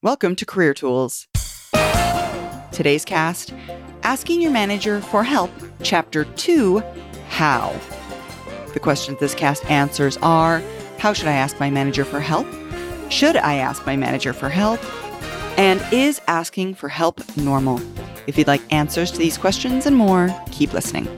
Welcome to Career Tools. Today's cast, Asking Your Manager for Help, Chapter 2, How. The questions this cast answers are, how should I ask my manager for help? Should I ask my manager for help? And is asking for help normal? If you'd like answers to these questions and more, keep listening.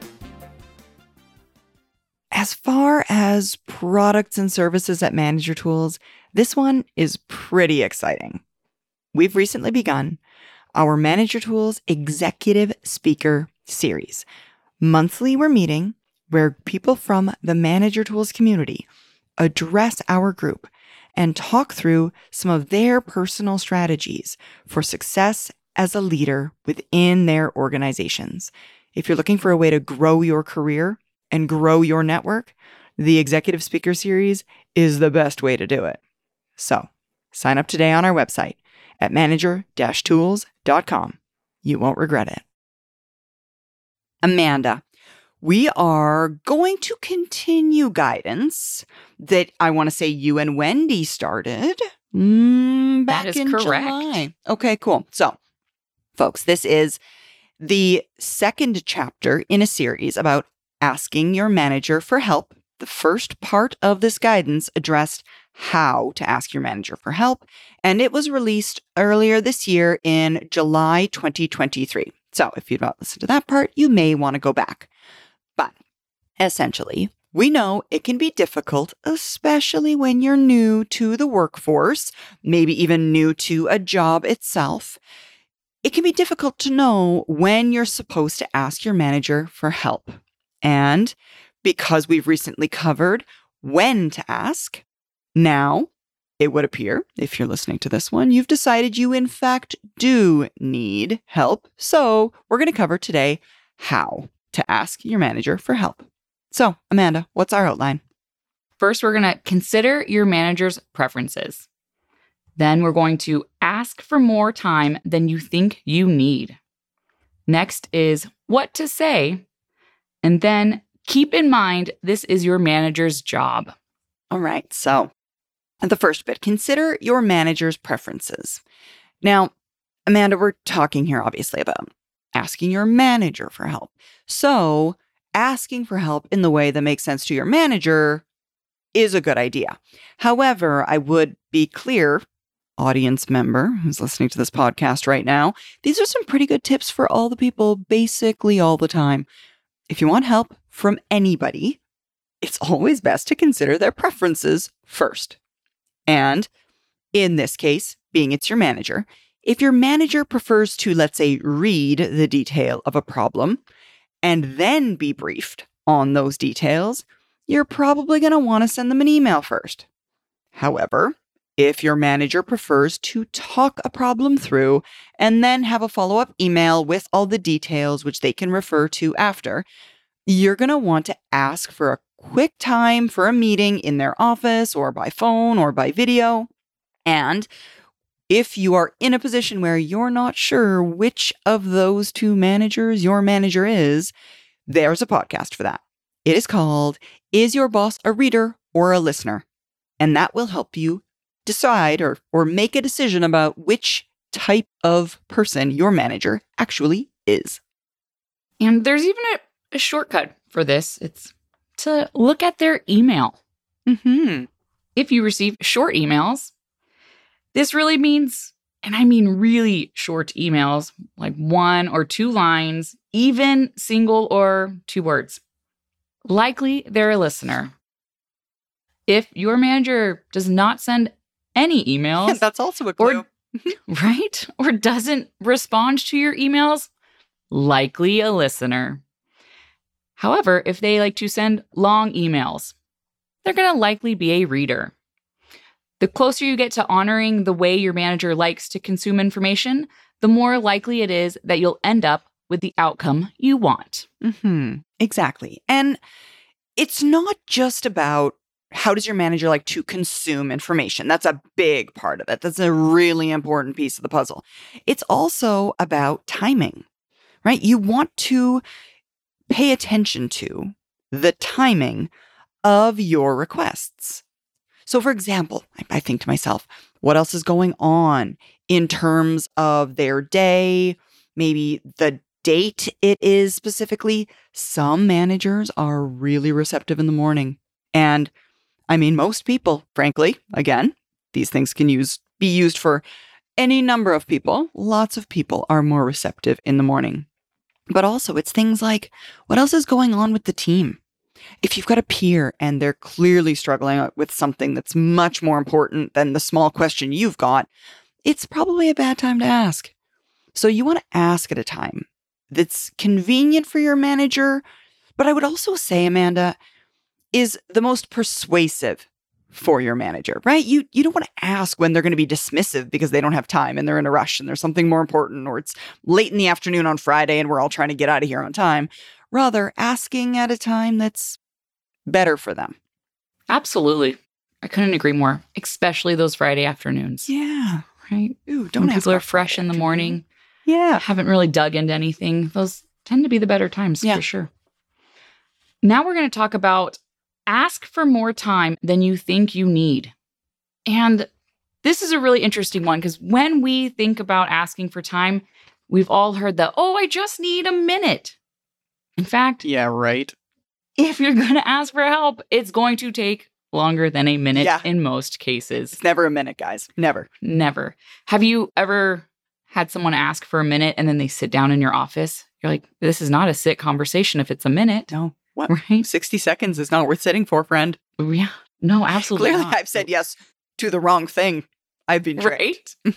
As far as products and services at Manager Tools, this one is pretty exciting. We've recently begun our Manager Tools Executive Speaker Series. Monthly, we're meeting where people from the Manager Tools community address our group and talk through some of their personal strategies for success as a leader within their organizations. If you're looking for a way to grow your career and grow your network, the Executive Speaker Series is the best way to do it. So, sign up today on our website at manager-tools.com. You won't regret it. Amanda, we are going to continue guidance that I want to say you and Wendy started back in correct. July. Okay, cool. So, folks, this is the second chapter in a series about asking your manager for help. The first part of this guidance addressed how to ask your manager for help, and it was released earlier this year in July 2023. So if you've not listened to that part, you may want to go back. But essentially, we know it can be difficult, especially when you're new to the workforce, maybe even new to a job itself. It can be difficult to know when you're supposed to ask your manager for help. And because we've recently covered when to ask, now it would appear, if you're listening to this one, you've decided you in fact do need help. So we're going to cover today how to ask your manager for help. So, Amanda, what's our outline? First, we're going to consider your manager's preferences. Then we're going to ask for more time than you think you need. Next is what to say. And then keep in mind, this is your manager's job. All right. So the first bit, consider your manager's preferences. Now, Amanda, we're talking here obviously about asking your manager for help. So asking for help in the way that makes sense to your manager is a good idea. However, I would be clear, audience member who's listening to this podcast right now, these are some pretty good tips for all the people basically all the time. If you want help from anybody, it's always best to consider their preferences first. And in this case, being it's your manager, if your manager prefers to, let's say, read the detail of a problem and then be briefed on those details, you're probably going to want to send them an email first. However, if your manager prefers to talk a problem through and then have a follow-up email with all the details which they can refer to after, you're going to want to ask for a quick time for a meeting in their office or by phone or by video. And if you are in a position where you're not sure which of those two managers your manager is, there's a podcast for that. It is called, Is Your Boss a Reader or a Listener? And that will help you decide or make a decision about which type of person your manager actually is. And there's even a shortcut for this. It's to look at their email. If you receive short emails, this really means, and I mean really short emails, like 1 or 2 lines, even single or 2 words. Likely they're a listener. If your manager does not send any emails, that's also a clue. Right? Or doesn't respond to your emails, likely a listener. However, if they like to send long emails, they're going to likely be a reader. The closer you get to honoring the way your manager likes to consume information, the more likely it is that you'll end up with the outcome you want. Exactly. And it's not just about how does your manager like to consume information. That's a big part of it. That's a really important piece of the puzzle. It's also about timing, right? You want to pay attention to the timing of your requests. So, for example, I think to myself, what else is going on in terms of their day, maybe the date it is specifically? Some managers are really receptive in the morning. And I mean, most people, frankly, again, these things can be used for any number of people. Lots of people are more receptive in the morning. But also, it's things like, what else is going on with the team? If you've got a peer and they're clearly struggling with something that's much more important than the small question you've got, it's probably a bad time to ask. So you want to ask at a time that's convenient for your manager, but I would also say, Amanda, is the most persuasive for your manager, right? You don't want to ask when they're going to be dismissive because they don't have time and they're in a rush and there's something more important, or it's late in the afternoon on Friday and we're all trying to get out of here on time. Rather, asking at a time that's better for them. Absolutely. I couldn't agree more, especially those Friday afternoons. Yeah. Right? Ooh, don't when ask people are about fresh Friday in the afternoon. morning. Yeah. Haven't really dug into anything. Those tend to be the better times for sure. Now we're going to talk about ask for more time than you think you need. And this is a really interesting one because when we think about asking for time, we've all heard that, oh, I just need a minute. In fact, Yeah, right. if you're going to ask for help, it's going to take longer than a minute in most cases. It's never a minute, guys. Never. Never. Have you ever had someone ask for a minute and then they sit down in your office? You're like, this is not a sit conversation if it's a minute. No. What? Right? 60 seconds is not worth sitting for, friend. Yeah. No, absolutely Clearly, not. I've said yes to the wrong thing. I've been tricked. Right?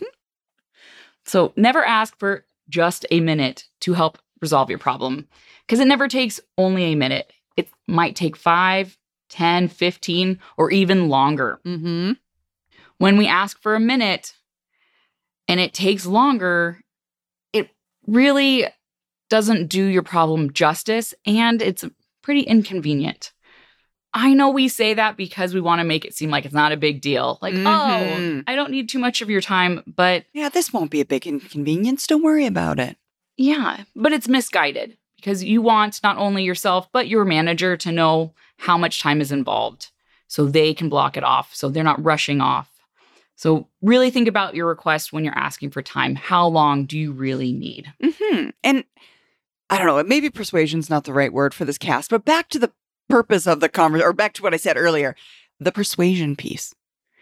So never ask for just a minute to help resolve your problem because it never takes only a minute. It might take 5, 10, 15, or even longer. Mm-hmm. When we ask for a minute and it takes longer, it really doesn't do your problem justice and it's pretty inconvenient. I know we say that because we want to make it seem like it's not a big deal. Like, oh, I don't need too much of your time, but... Yeah, this won't be a big inconvenience. Don't worry about it. Yeah, but it's misguided because you want not only yourself, but your manager to know how much time is involved so they can block it off, so they're not rushing off. So really think about your request when you're asking for time. How long do you really need? Mm-hmm. And I don't know, maybe persuasion's not the right word for this cast, but back to the purpose of the conversation, or back to what I said earlier, the persuasion piece.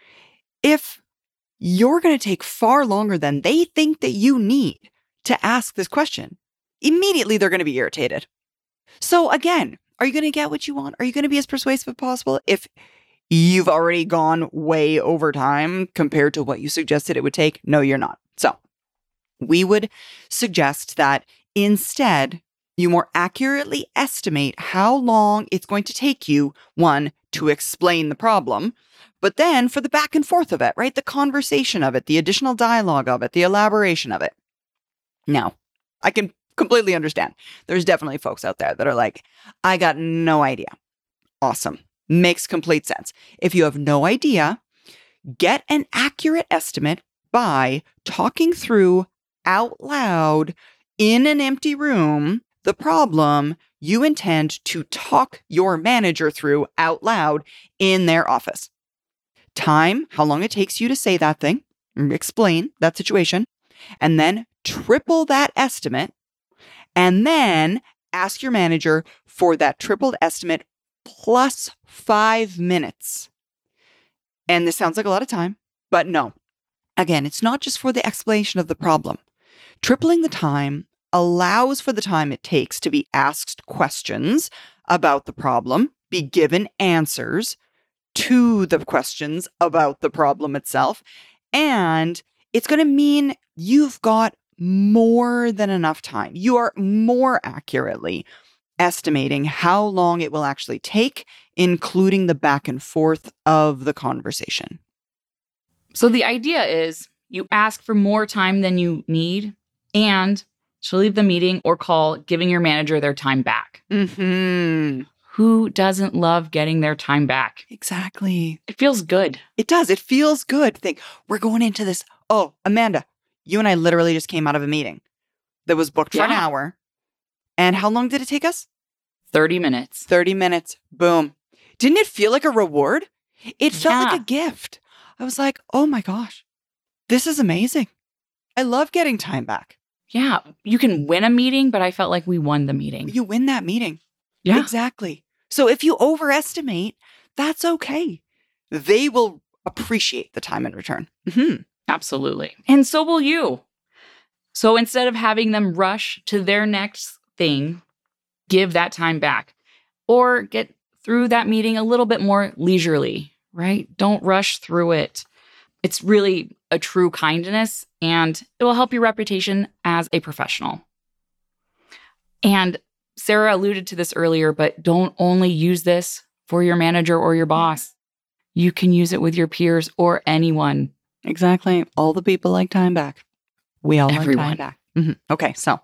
If you're going to take far longer than they think that you need to ask this question, immediately they're going to be irritated. So again, are you going to get what you want? Are you going to be as persuasive as possible if you've already gone way over time compared to what you suggested it would take? No, you're not. So we would suggest that instead, you more accurately estimate how long it's going to take you, one, to explain the problem, but then for the back and forth of it, right? The conversation of it, the additional dialogue of it, the elaboration of it. Now, I can completely understand. There's definitely folks out there that are like, I got no idea. Awesome. Makes complete sense. If you have no idea, get an accurate estimate by talking through out loud in an empty room the problem you intend to talk your manager through out loud in their office. Time, how long it takes you to say that thing, explain that situation, and then triple that estimate, and then ask your manager for that tripled estimate plus 5 minutes. And this sounds like a lot of time, but no. Again, it's not just for the explanation of the problem. Tripling the time allows for the time it takes to be asked questions about the problem, be given answers to the questions about the problem itself, and it's going to mean you've got more than enough time. You are more accurately estimating how long it will actually take, including the back and forth of the conversation. So the idea is you ask for more time than you need and to leave the meeting or call, giving your manager their time back. Mm-hmm. Who doesn't love getting their time back? Exactly. It feels good. It does. It feels good. Think, we're going into this. Oh, Amanda, you and I literally just came out of a meeting that was booked for an hour. And how long did it take us? 30 minutes. 30 minutes. Boom. Didn't it feel like a reward? It felt Yeah. like a gift. I was like, oh my gosh, this is amazing. I love getting time back. Yeah. You can win a meeting, but I felt like we won the meeting. You win that meeting. Yeah. Exactly. So if you overestimate, that's okay. They will appreciate the time in return. Mm-hmm. Absolutely. And so will you. So instead of having them rush to their next thing, give that time back or get through that meeting a little bit more leisurely, right? Don't rush through it. It's really a true kindness and it will help your reputation as a professional. And Sarah alluded to this earlier, but don't only use this for your manager or your boss. You can use it with your peers or anyone. Exactly. All the people like time back. We all Everyone. like time back. Mm-hmm. Okay, so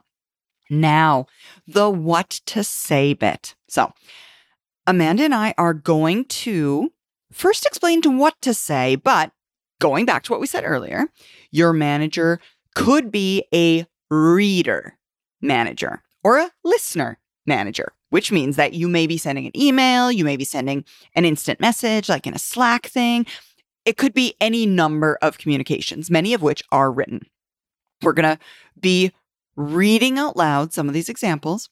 now the what to say bit. So Amanda and I are going to first explain to what to say, but going back to what we said earlier, your manager could be a reader manager or a listener manager, which means that you may be sending an email, you may be sending an instant message like in a Slack thing. It could be any number of communications, many of which are written. We're going to be reading out loud some of these examples.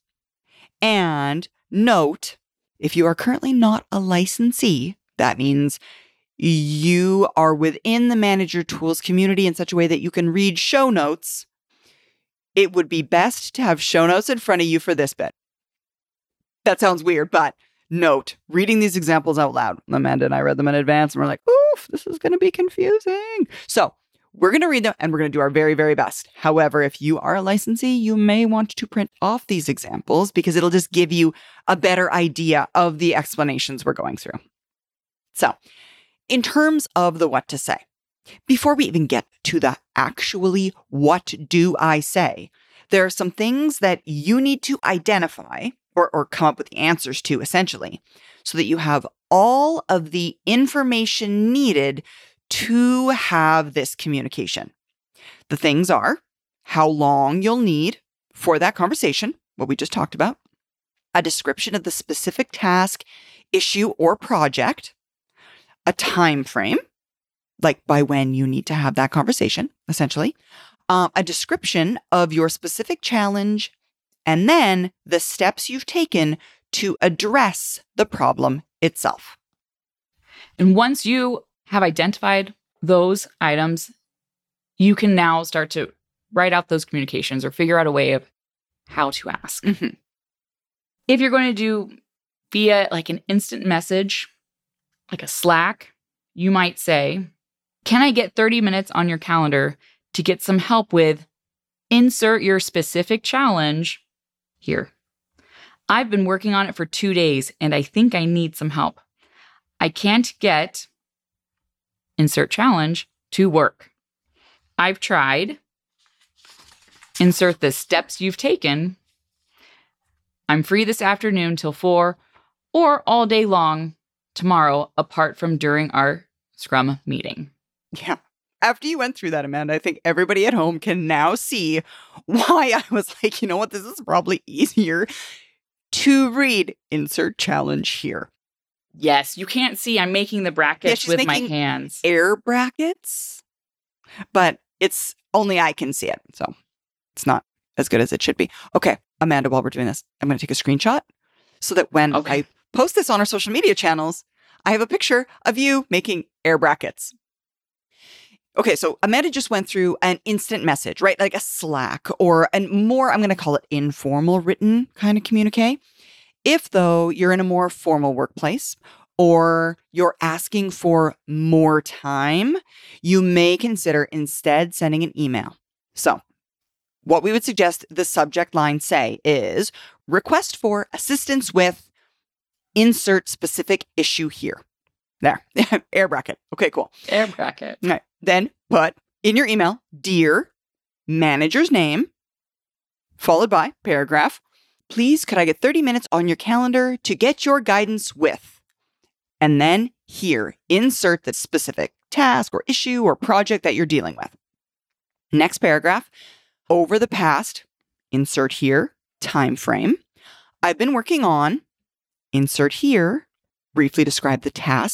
And note, if you are currently not a licensee, that means you are within the Manager Tools community in such a way that you can read show notes. It would be best to have show notes in front of you for this bit. That sounds weird, but note, reading these examples out loud. Amanda and I read them in advance and we're like, oof, this is going to be confusing. So we're going to read them and we're going to do our very, very best. However, if you are a licensee, you may want to print off these examples because it'll just give you a better idea of the explanations we're going through. So in terms of the what to say, before we even get to the actually what do I say, there are some things that you need to identify or come up with the answers to, essentially, so that you have all of the information needed to have this communication. The things are how long you'll need for that conversation, what we just talked about, a description of the specific task, issue, or project, a time frame, like by when you need to have that conversation, essentially, a description of your specific challenge, and then the steps you've taken to address the problem itself. And once you have identified those items, you can now start to write out those communications or figure out a way of how to ask. Mm-hmm. If you're going to do via like an instant message, like a Slack, you might say, can I get 30 minutes on your calendar to get some help with insert your specific challenge here? I've been working on it for 2 days and I think I need some help. I can't get insert challenge to work. I've tried. Insert the steps you've taken. I'm free this afternoon till 4 or all day long tomorrow apart from during our Scrum meeting. Yeah. After you went through that, Amanda, I think everybody at home can now see why I was like, you know what, this is probably easier to read insert challenge here. Yes, you can't see. I'm making the brackets with my hands. Air brackets, but it's only I can see it. So it's not as good as it should be. Okay, Amanda, while we're doing this, I'm going to take a screenshot so that when I post this on our social media channels, I have a picture of you making air brackets. Okay, so Amanda just went through an instant message, right? Like a Slack or a more, I'm going to call it informal written kind of communique. If, though, you're in a more formal workplace or you're asking for more time, you may consider instead sending an email. So what we would suggest the subject line say is request for assistance with insert specific issue here. There, air bracket. Okay, cool. Air bracket. All right. Then put in your email, dear manager's name, followed by paragraph. Please, could I get 30 minutes on your calendar to get your guidance with? And then here, insert the specific task or issue or project that you're dealing with. Next paragraph, over the past, insert here, time frame. I've been working on, insert here, briefly describe the task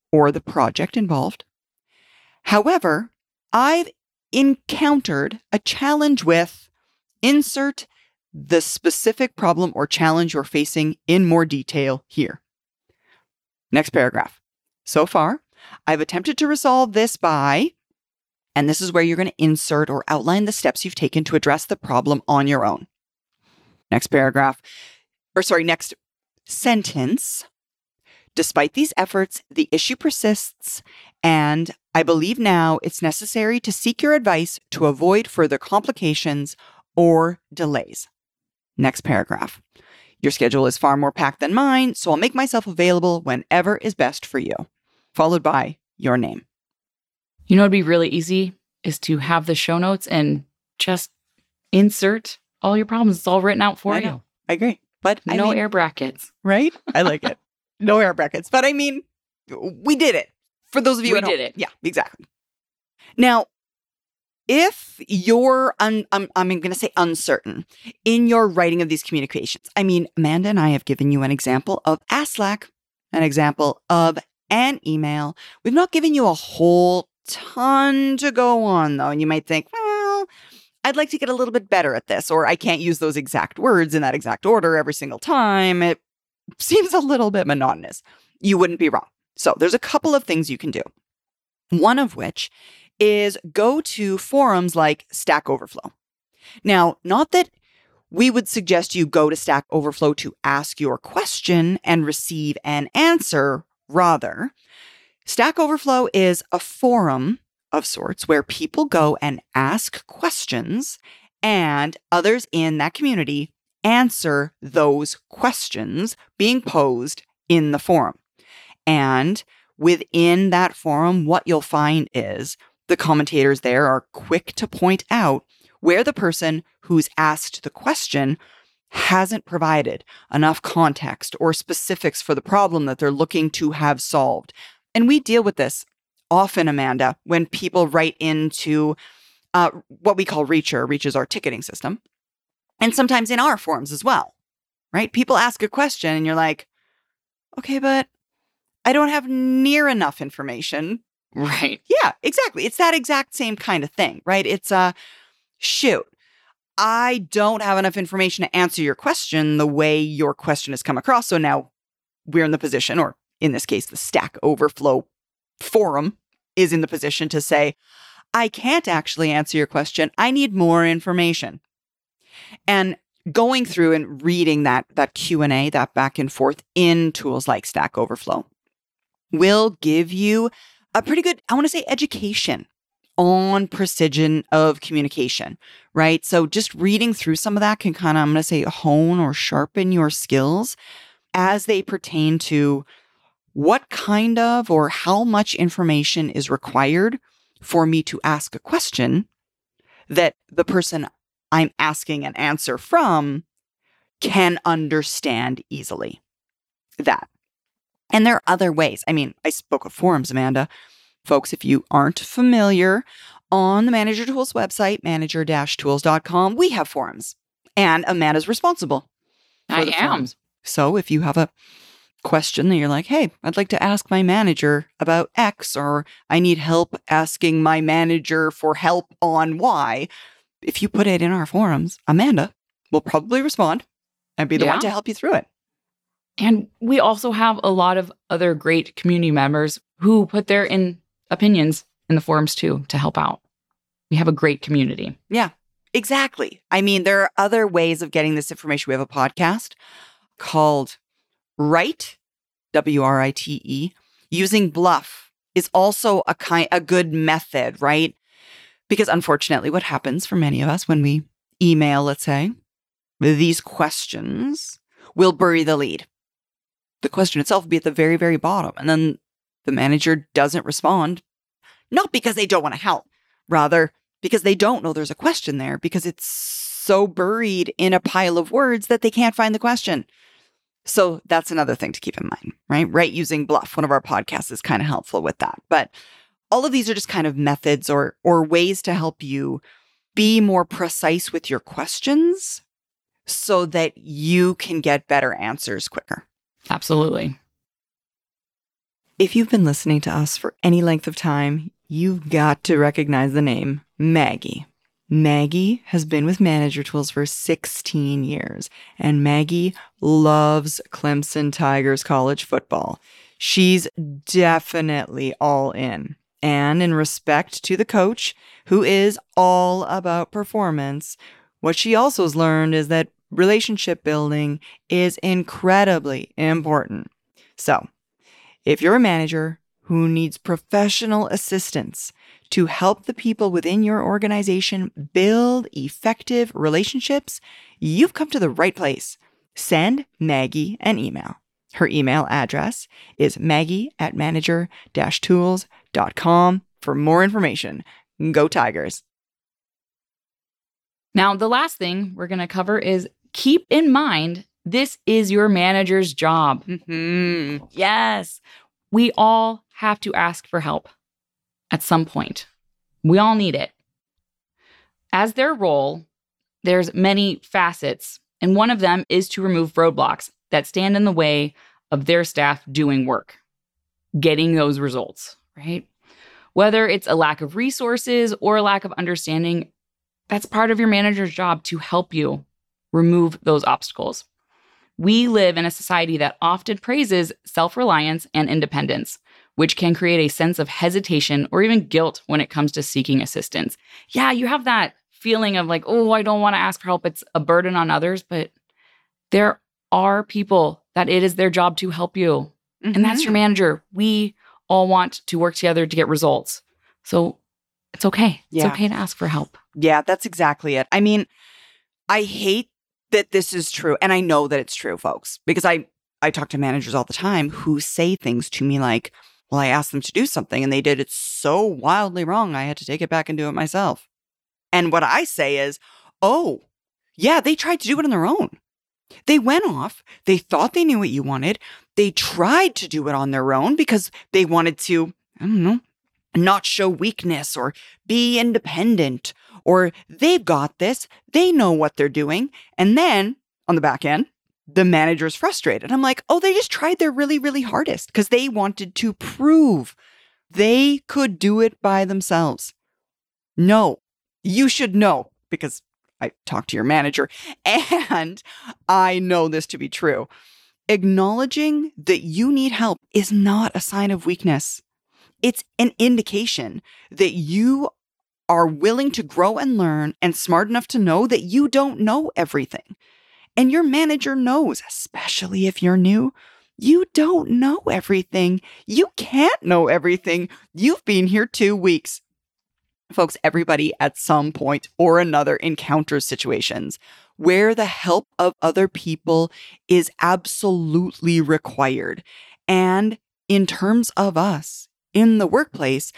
or the project involved. However, I've encountered a challenge with insert the specific problem or challenge you're facing in more detail here. Next paragraph. So far, I've attempted to resolve this by, and this is where you're going to insert or outline the steps you've taken to address the problem on your own. Next paragraph, next sentence. Despite these efforts, the issue persists, and I believe now it's necessary to seek your advice to avoid further complications or delays. Next paragraph. Your schedule is far more packed than mine, so I'll make myself available whenever is best for you. Followed by your name. You know, it'd be really easy is to have the show notes and just insert all your problems. It's all written out for you. Know. I agree. But no air brackets. Right? I like it. No air brackets. But I mean, we did it. For those of you we did it. Yeah, exactly. Now, if you're, I'm going to say uncertain in your writing of these communications, I mean, Amanda and I have given you an example of a Slack, an example of an email. We've not given you a whole ton to go on, though. And you might think, well, I'd like to get a little bit better at this, or I can't use those exact words in that exact order every single time. It seems a little bit monotonous. You wouldn't be wrong. So there's a couple of things you can do. One of which is go to forums like Stack Overflow. Now, not that we would suggest you go to Stack Overflow to ask your question and receive an answer. Rather, Stack Overflow is a forum of sorts where people go and ask questions and others in that community answer those questions being posed in the forum. And within that forum, what you'll find is the commentators there are quick to point out where the person who's asked the question hasn't provided enough context or specifics for the problem that they're looking to have solved. And we deal with this often, Amanda, when people write into what we call Reacher. Reach is our ticketing system. And sometimes in our forums as well, right? People ask a question and you're like, okay, but I don't have near enough information. Right. Yeah, exactly. It's that exact same kind of thing, right? It's shoot, I don't have enough information to answer your question the way your question has come across. So now we're in the position, or in this case, the Stack Overflow forum is in the position to say, I can't actually answer your question. I need more information. And going through and reading that Q&A, that back and forth in tools like Stack Overflow will give you a pretty good, I want to say, education on precision of communication, right? So just reading through some of that can kind of, I'm going to say, hone or sharpen your skills as they pertain to what kind of or how much information is required for me to ask a question that the person I'm asking an answer from can understand easily. That. And there are other ways. I mean, I spoke of forums, Amanda. Folks, if you aren't familiar, on the Manager Tools website, manager-tools.com, we have forums. And Amanda's responsible for the forums. So if you have a question that you're like, hey, I'd like to ask my manager about X, or I need help asking my manager for help on Y, if you put it in our forums, Amanda will probably respond and be the one to help you through it. And we also have a lot of other great community members who put their opinions in the forums too to help out. We have a great community. Yeah, exactly. I mean, there are other ways of getting this information. We have a podcast called Write, W-R-I-T-E. Using Bluff is also a good method, right? Because unfortunately, what happens for many of us when we email, let's say, these questions will bury the lead. The question itself will be at the very, very bottom. And then the manager doesn't respond, not because they don't want to help, rather because they don't know there's a question there, because it's so buried in a pile of words that they can't find the question. So that's another thing to keep in mind, right? Right, using Bluff, one of our podcasts, is kind of helpful with that. But all of these are just kind of methods or ways to help you be more precise with your questions so that you can get better answers quicker. Absolutely. If you've been listening to us for any length of time, you've got to recognize the name Maggie. Maggie has been with Manager Tools for 16 years, and Maggie loves Clemson Tigers college football. She's definitely all in. And in respect to the coach, who is all about performance, what she also has learned is that relationship building is incredibly important. So, if you're a manager who needs professional assistance to help the people within your organization build effective relationships, you've come to the right place. Send Maggie an email. Her email address is maggie@manager-tools.com for more information. Go Tigers. Now, the last thing we're going to cover is keep in mind this is your manager's job. Yes, we all have to ask for help at some point. We all need it. As their role, there's many facets, and one of them is to remove roadblocks that stand in the way of their staff doing work, getting those results, right? Whether it's a lack of resources or a lack of understanding, that's part of your manager's job to help you remove those obstacles. We live in a society that often praises self-reliance and independence, which can create a sense of hesitation or even guilt when it comes to seeking assistance. Yeah, you have that feeling of like, oh, I don't want to ask for help. It's a burden on others, but there are people that it is their job to help you. And that's your manager. We all want to work together to get results. So it's okay. It's okay to ask for help. Yeah, that's exactly it. I mean, I hate that this is true. And I know that it's true, folks, because I talk to managers all the time who say things to me like, well, I asked them to do something and they did it so wildly wrong, I had to take it back and do it myself. And what I say is, oh, yeah, they tried to do it on their own. They went off. They thought they knew what you wanted. They tried to do it on their own because they wanted to, I don't know, not show weakness or be independent, or they've got this. They know what they're doing. And then on the back end, the manager's frustrated. I'm like, oh, they just tried their really, really hardest because they wanted to prove they could do it by themselves. No, you should know because I talked to your manager and I know this to be true. Acknowledging that you need help is not a sign of weakness. It's an indication that you are willing to grow and learn and smart enough to know that you don't know everything. And your manager knows, especially if you're new, you don't know everything. You can't know everything. You've been here 2 weeks. Folks, everybody at some point or another encounters situations where the help of other people is absolutely required. And in terms of us in the workplace,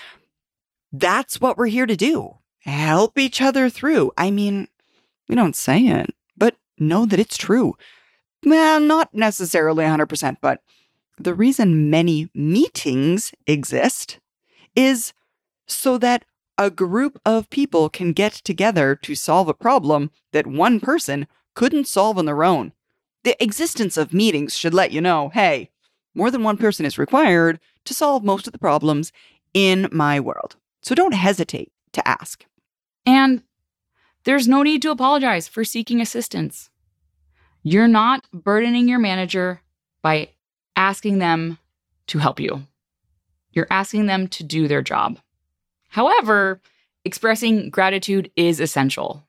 that's what we're here to do. Help each other through. I mean, we don't say it, but know that it's true. Well, not necessarily 100%, but the reason many meetings exist is so that a group of people can get together to solve a problem that one person couldn't solve on their own. The existence of meetings should let you know, hey, more than one person is required to solve most of the problems in my world. So don't hesitate to ask. And there's no need to apologize for seeking assistance. You're not burdening your manager by asking them to help you. You're asking them to do their job. However, expressing gratitude is essential.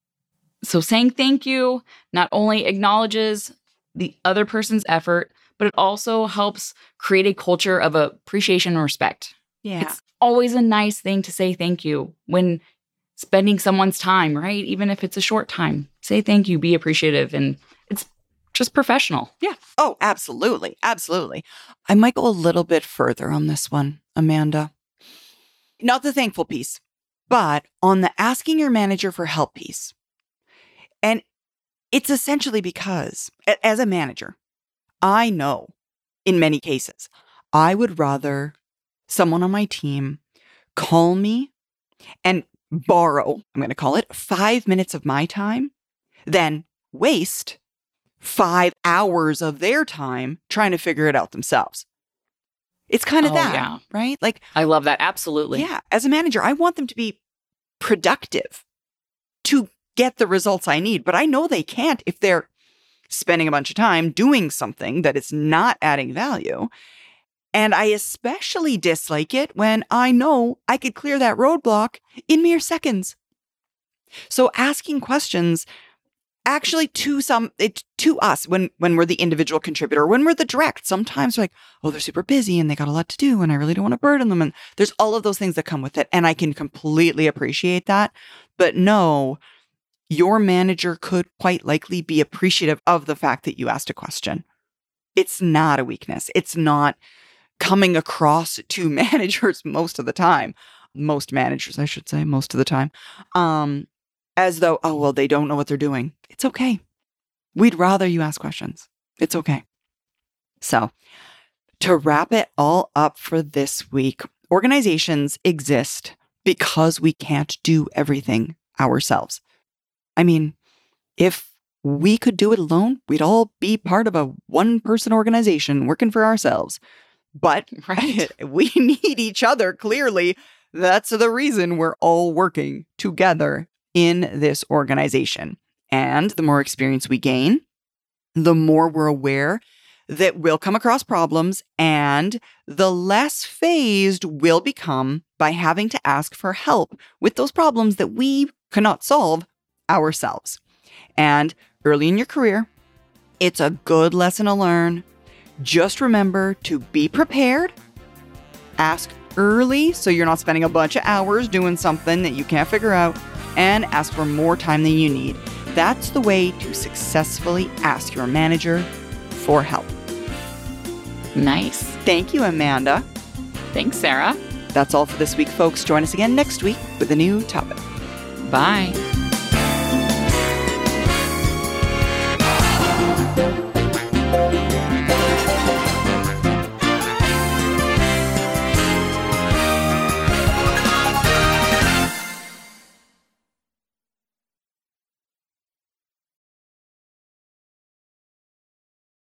So saying thank you not only acknowledges the other person's effort, but it also helps create a culture of appreciation and respect. Yeah. It's always a nice thing to say thank you when spending someone's time, right? Even if it's a short time. Say thank you, be appreciative, and it's just professional. Yeah. Oh, absolutely. Absolutely. I might go a little bit further on this one, Amanda. Not the thankful piece, but on the asking your manager for help piece. And it's essentially because, as a manager, I know in many cases, I would rather someone on my team call me and borrow, I'm going to call it 5 minutes of my time than waste 5 hours of their time trying to figure it out themselves. It's kind of Oh, that, yeah. right? Like, I love that. Absolutely. yeah, as a manager, I want them to be productive to get the results I need. But I know they can't if they're spending a bunch of time doing something that is not adding value. And I especially dislike it when I know I could clear that roadblock in mere seconds. So asking questions actually to us when we're the individual contributor, when we're the direct, sometimes we're like, oh, they're super busy and they got a lot to do and I really don't want to burden them. And there's all of those things that come with it. And I can completely appreciate that. But no, your manager could quite likely be appreciative of the fact that you asked a question. It's not a weakness. It's not coming across to managers most of the time. Most managers, I should say, most of the time. As though, oh, well, they don't know what they're doing. It's okay. We'd rather you ask questions. It's okay. So, to wrap it all up for this week, organizations exist because we can't do everything ourselves. I mean, if we could do it alone, we'd all be part of a one-person organization working for ourselves. But Right. we need each other, clearly. That's the reason we're all working together in this organization. And the more experience we gain, the more we're aware that we'll come across problems, and the less phased we'll become by having to ask for help with those problems that we cannot solve ourselves. And early in your career, it's a good lesson to learn. Just remember to be prepared, ask early so you're not spending a bunch of hours doing something that you can't figure out, and ask for more time than you need. That's the way to successfully ask your manager for help. Nice. Thank you, Amanda. Thanks, Sarah. That's all for this week, folks. Join us again next week with a new topic. Bye.